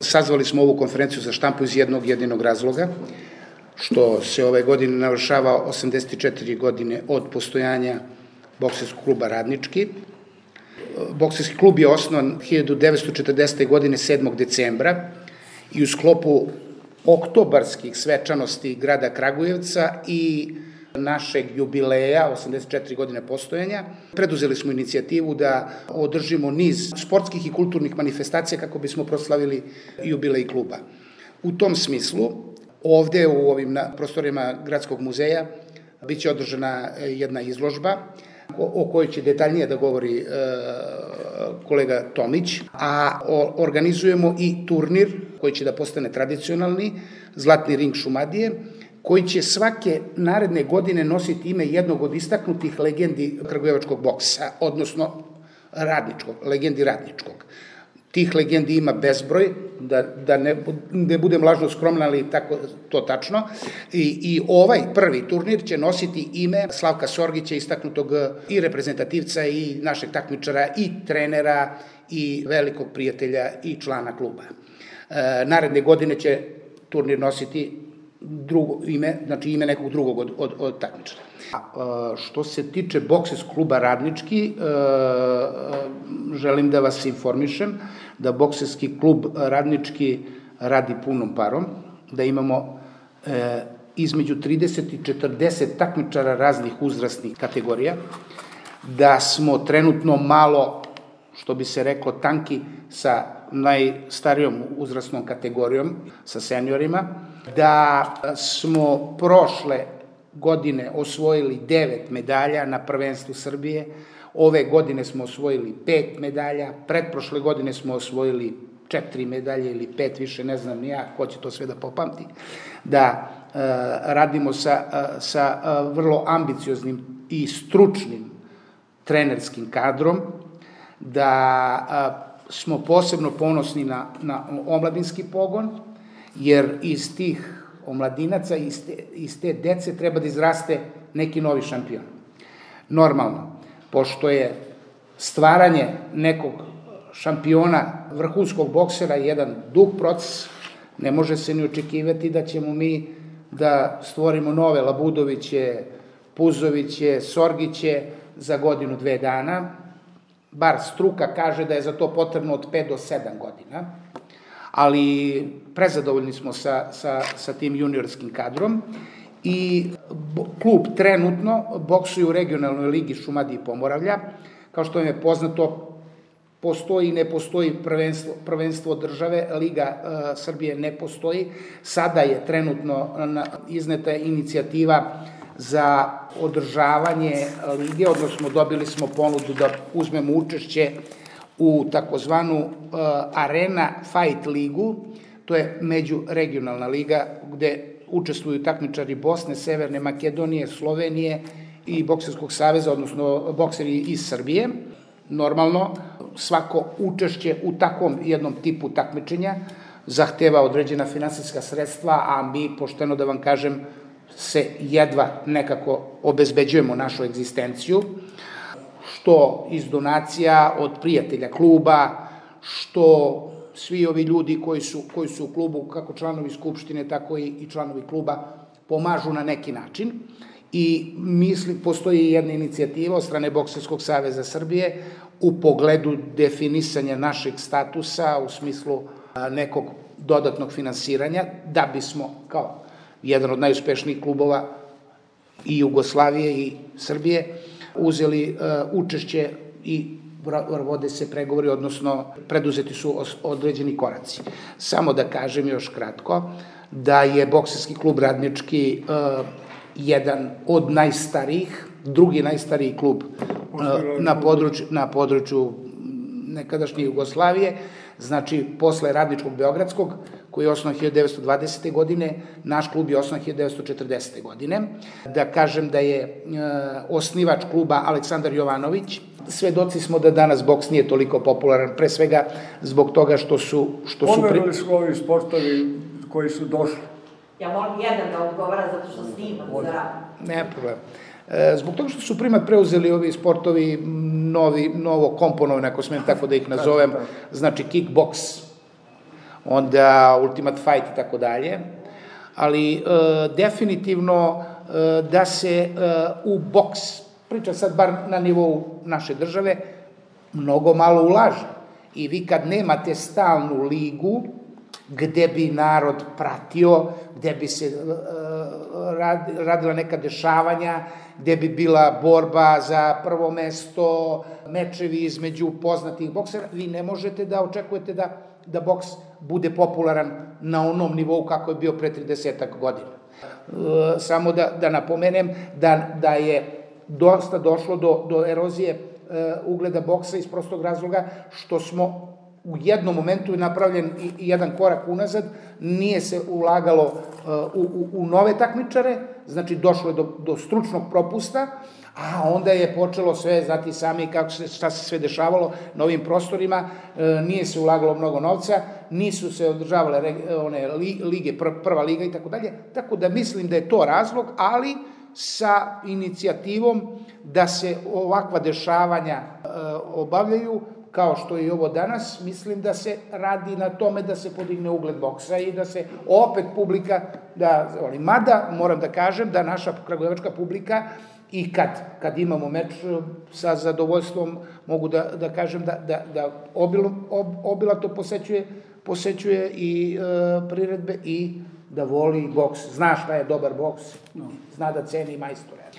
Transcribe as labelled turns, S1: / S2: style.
S1: Sazvali smo ovu konferenciju za štampu iz jednog jedinog razloga, što se ove godine navršava 84 godine od postojanja bokserskog kluba Radnički. Bokserski klub je osnovan 1940. godine 7. decembra i u sklopu oktobarskih svečanosti grada Kragujevca i našeg jubileja, 84 godine postojanja, preduzeli smo inicijativu da održimo niz sportskih i kulturnih manifestacija kako bismo proslavili jubilej kluba. U tom smislu, ovde u ovim prostorima Gradskog muzeja biće održana jedna izložba o kojoj će detaljnije da govori kolega Tomić, a organizujemo i turnir koji će da postane tradicionalni, Zlatni ring Šumadije, koji će svake naredne godine nositi ime jednog od istaknutih legendi kragujevačkog boksa, odnosno legendi radničkog. Tih legendi ima bezbroj, da ne budem lažno skromna, ali tako to tačno. I ovaj prvi turnir će nositi ime Slavka Sorgića, istaknutog i reprezentativca i našeg takmičara i trenera i velikog prijatelja i člana kluba. Naredne godine će turnir nositi drugo ime, znači ime nekog drugog od takmičara. Što se tiče bokserskog kluba Radnički, želim da vas informišem da bokserski klub Radnički radi punom parom, da imamo između 30 i 40 takmičara raznih uzrasnih kategorija, da smo trenutno malo, što bi se reklo, tanki sa najstarijom uzrasnom kategorijom, sa seniorima, da smo prošle godine osvojili 9 medalja na prvenstvu Srbije, ove godine smo osvojili 5 medalja, pretprošle godine smo osvojili 4 medalje ili 5, više ne znam ni ja, ko će to sve da popamti, da radimo sa vrlo ambicioznim i stručnim trenerskim kadrom, da smo posebno ponosni na omladinski pogon, jer iz tih omladinaca, iz te dece treba da izraste neki novi šampion. Normalno, pošto je stvaranje nekog šampiona, vrhunskog boksera, jedan dug proces, ne može se ni očekivati da ćemo mi da stvorimo nove Labudoviće, Puzoviće, Sorgiće za godinu, 2 dana, bar struka kaže da je za to potrebno od 5 do 7 godina, ali prezadovoljni smo sa tim juniorskim kadrom i klub trenutno boksuje u regionalnoj ligi Šumadije i Pomoravlja. Kao što vam je poznato, postoji i ne postoji prvenstvo države, Liga Srbije ne postoji. Sada je trenutno izneta inicijativa za održavanje lige, odnosno dobili smo ponudu da uzmemo učešće u takozvanu Arena Fight ligu, to je međuregionalna liga gde učestvuju takmičari Bosne, Severne Makedonije, Slovenije i Bokserskog saveza, odnosno bokseri iz Srbije. Normalno, svako učešće u takvom jednom tipu takmičenja zahteva određena finansijska sredstva, a mi, pošteno da vam kažem, se jedva nekako obezbeđujemo našu egzistenciju, što iz donacija od prijatelja kluba, što svi ovi ljudi koji su u klubu, kako članovi skupštine, tako i članovi kluba, pomažu na neki način. I postoji jedna inicijativa od strane Bokserskog saveza Srbije u pogledu definisanja našeg statusa u smislu nekog dodatnog finansiranja, da bismo, kao jedan od najuspešnijih klubova i Jugoslavije i Srbije, uzeli učešće i vode se pregovori, odnosno preduzeti su određeni koraci. Samo da kažem još kratko da je Bokserski klub Radnički jedan od najstarijih, drugi najstariji klub na području nekadašnje Jugoslavije, znači posle Radničkog Beogradskog, koji je osnovan 1920. godine, naš klub je osnovan 1940. godine. Da kažem da je osnivač kluba Aleksandar Jovanović. Svedoci smo da danas boks nije toliko popularan, pre svega zbog toga što su...
S2: Pomerili su ovi sportovi koji su došli.
S3: Ja molim jedan da odgovara zato što snimam za rad.
S1: Ne problem. Zbog toga što su primat preuzeli ovi sportovi novo komponovani, ako smijem tako da ih nazovem, znači kickboks, onda Ultimate Fight i tako dalje, ali definitivno da se u boks, pričam sad bar na nivou naše države, mnogo malo ulaže. I vi kad nemate stalnu ligu, gde bi narod pratio, gde bi se radila neka dešavanja, gde bi bila borba za prvo mesto, mečevi između poznatih boksera, vi ne možete da očekujete da boks bude popularan na onom nivou kako je bio pre 30 godina. Samo da napomenem da je dosta došlo do erozije ugleda boksa iz prostog razloga što smo u jednom momentu napravljen i jedan korak unazad, nije se ulagalo u nove takmičare, znači došlo je do stručnog propusta, a onda je počelo sve, znati sami šta se sve dešavalo na ovim prostorima, nije se ulagalo mnogo novca, nisu se održavale one lige, prva liga i tako dalje, tako da mislim da je to razlog, ali sa inicijativom da se ovakva dešavanja obavljaju, kao što je i ovo danas, mislim da se radi na tome da se podigne ugled boksa i da se opet publika, mada moram da kažem da naša kragujevačka publika i kad imamo meč sa zadovoljstvom mogu da kažem da obilato posećuje i priredbe i da voli boks, zna šta je dobar boks, zna da ceni majstore.